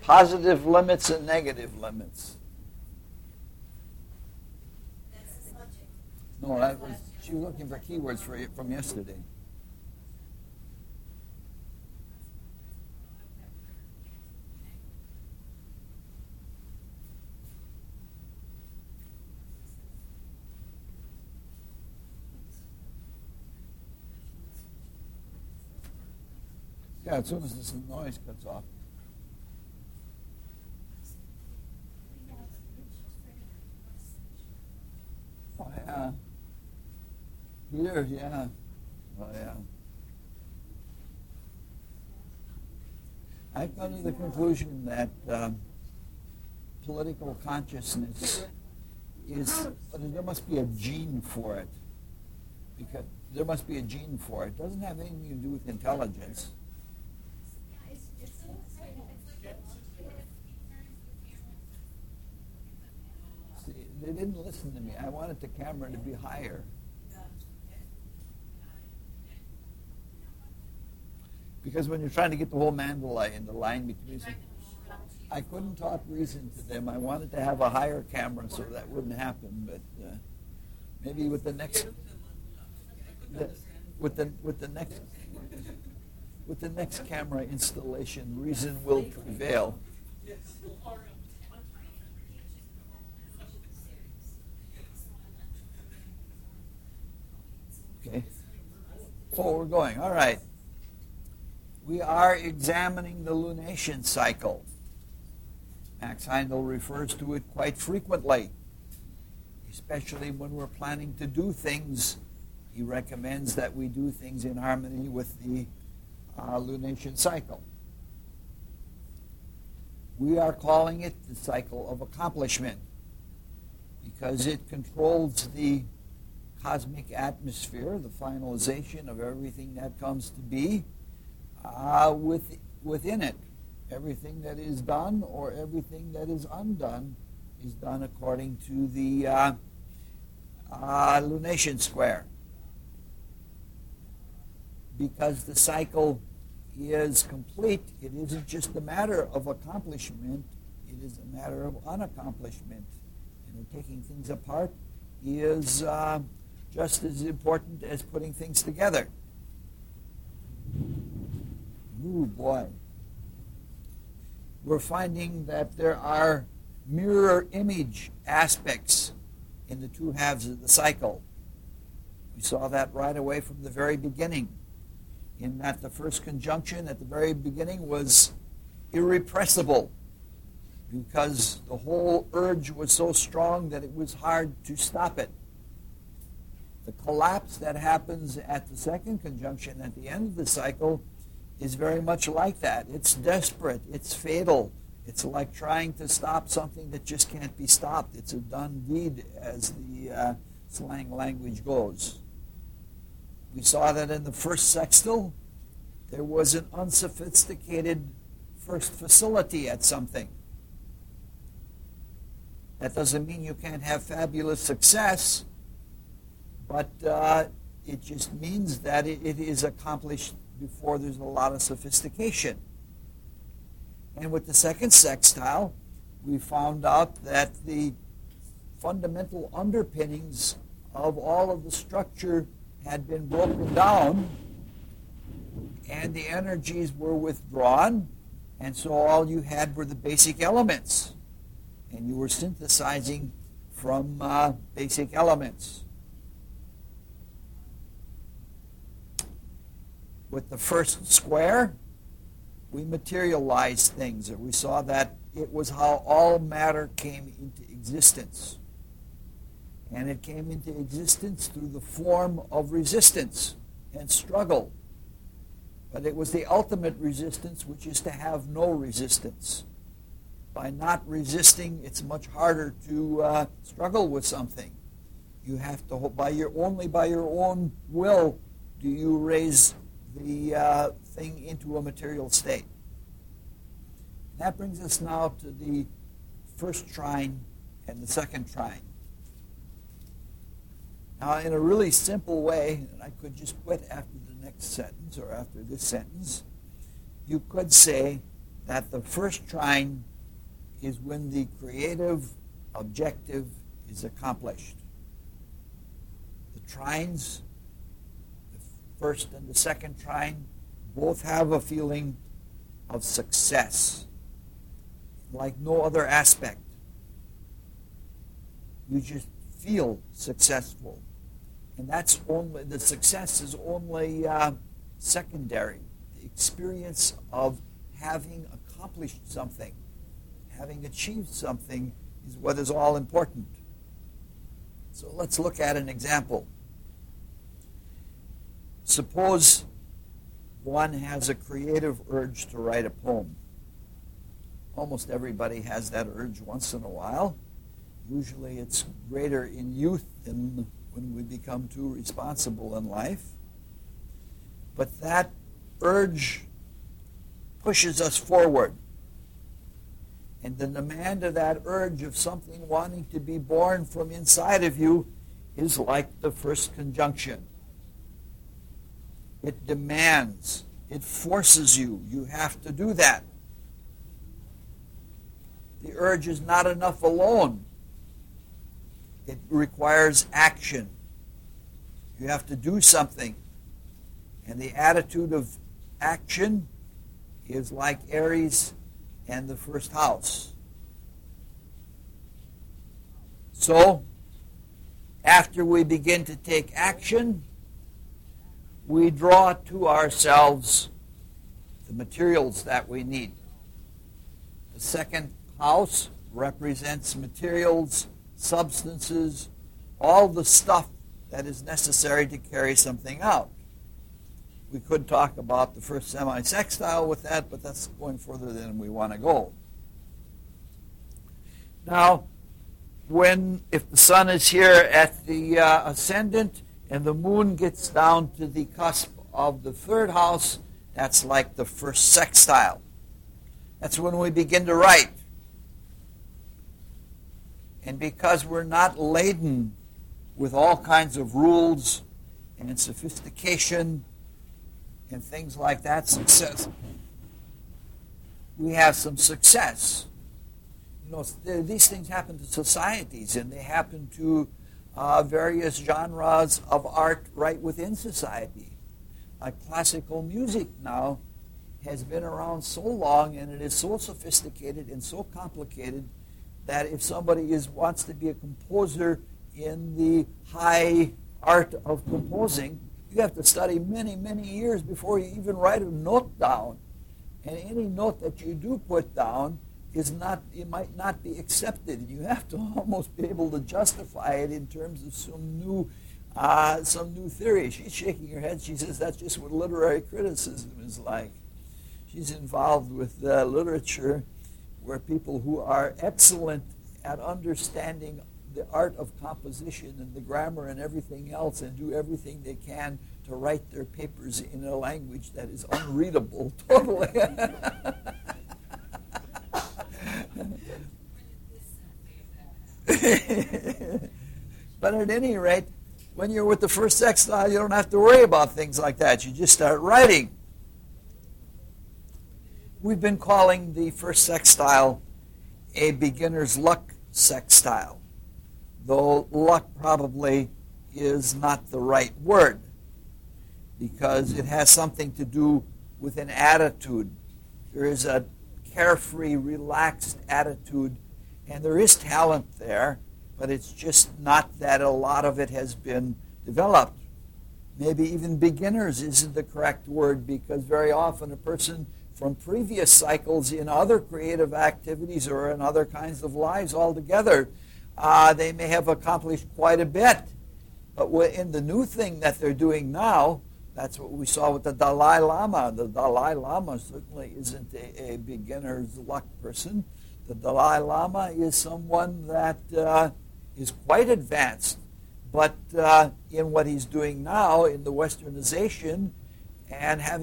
Positive limits and negative limits. No, she was looking for keywords from yesterday. Yeah, as soon as this noise cuts off. Oh, yeah. Here, yeah. Oh, yeah. I've come to the conclusion that political consciousness is, there must be a gene for it. Because there must be a gene for it. It doesn't have anything to do with intelligence. See, they didn't listen to me. I wanted the camera to be higher. Because when you're trying to get the whole mandala in the line between, I couldn't talk reason to them. I wanted to have a higher camera so that wouldn't happen. But maybe with the next, with the next camera installation, reason will prevail. Okay. So we're going. All right. We are examining the lunation cycle. Max Heindel refers to it quite frequently, especially when we're planning to do things. He recommends that we do things in harmony with the lunation cycle. We are calling it the cycle of accomplishment because it controls the cosmic atmosphere, the finalization of everything that comes to be. Within it, everything that is done or everything that is undone is done according to the lunation square. Because the cycle is complete, it isn't just a matter of accomplishment, it is a matter of unaccomplishment. And taking things apart is just as important as putting things together. Ooh, boy. We're finding that there are mirror image aspects in the two halves of the cycle. We saw that right away from the very beginning, in that the first conjunction at the very beginning was irrepressible because the whole urge was so strong that it was hard to stop it. The collapse that happens at the second conjunction at the end of the cycle is very much like that. It's desperate. It's fatal. It's like trying to stop something that just can't be stopped. It's a done deed, as the slang language goes. We saw that in the first sextile, there was an unsophisticated first facility at something. That doesn't mean you can't have fabulous success, but it just means that it is accomplished before there's a lot of sophistication. And with the second sextile, we found out that the fundamental underpinnings of all of the structure had been broken down, and the energies were withdrawn, and so all you had were the basic elements, and you were synthesizing from basic elements. With the first square, we materialized things. We saw that it was how all matter came into existence. And it came into existence through the form of resistance and struggle. But it was the ultimate resistance, which is to have no resistance. By not resisting, it's much harder to struggle with something. You have to, only by your own will do you raise the thing into a material state. That brings us now to the first trine and the second trine. Now, in a really simple way, and I could just quit after the next sentence or after this sentence, you could say that the first trine is when the creative objective is accomplished. The trines, the first and the second trine, both have a feeling of success, like no other aspect. You just feel successful. And that's only, the success is only secondary. The experience of having accomplished something, having achieved something, is what is all important. So let's look at an example. Suppose one has a creative urge to write a poem. Almost everybody has that urge once in a while. Usually it's greater in youth than when we become too responsible in life. But that urge pushes us forward. And the demand of that urge of something wanting to be born from inside of you is like the first conjunction. It demands, it forces you. You have to do that. The urge is not enough alone. It requires action. You have to do something. And the attitude of action is like Aries and the first house. So, after we begin to take action, we draw to ourselves the materials that we need. The second house represents materials, substances, all the stuff that is necessary to carry something out. We could talk about the first semi-sextile with that, but that's going further than we want to go. Now, if the sun is here at the ascendant and the moon gets down to the cusp of the third house, that's like the first sextile. That's when we begin to write. And because we're not laden with all kinds of rules and sophistication and things like that, success, we have some success. You know, these things happen to societies, and they happen to various genres of art right within society. Like classical music now has been around so long, and it is so sophisticated and so complicated that if somebody wants to be a composer in the high art of composing, you have to study many, many years before you even write a note down. And any note that you do put down it might not be accepted. You have to almost be able to justify it in terms of some new theory. She's shaking her head. She says that's just what literary criticism is like. She's involved with literature where people who are excellent at understanding the art of composition and the grammar and everything else and do everything they can to write their papers in a language that is unreadable totally. But at any rate, when you're with the first sextile, you don't have to worry about things like that. You just start writing. We've been calling the first sextile a beginner's luck sextile, though luck probably is not the right word because it has something to do with an attitude. There is a carefree, relaxed attitude, and there is talent there, but it's just not that a lot of it has been developed. Maybe even beginners isn't the correct word because very often a person from previous cycles in other creative activities or in other kinds of lives altogether, they may have accomplished quite a bit. But in the new thing that they're doing now, that's what we saw with the Dalai Lama. The Dalai Lama certainly isn't a beginner's luck person. The Dalai Lama is someone that is quite advanced, but in what he's doing now in the westernization and having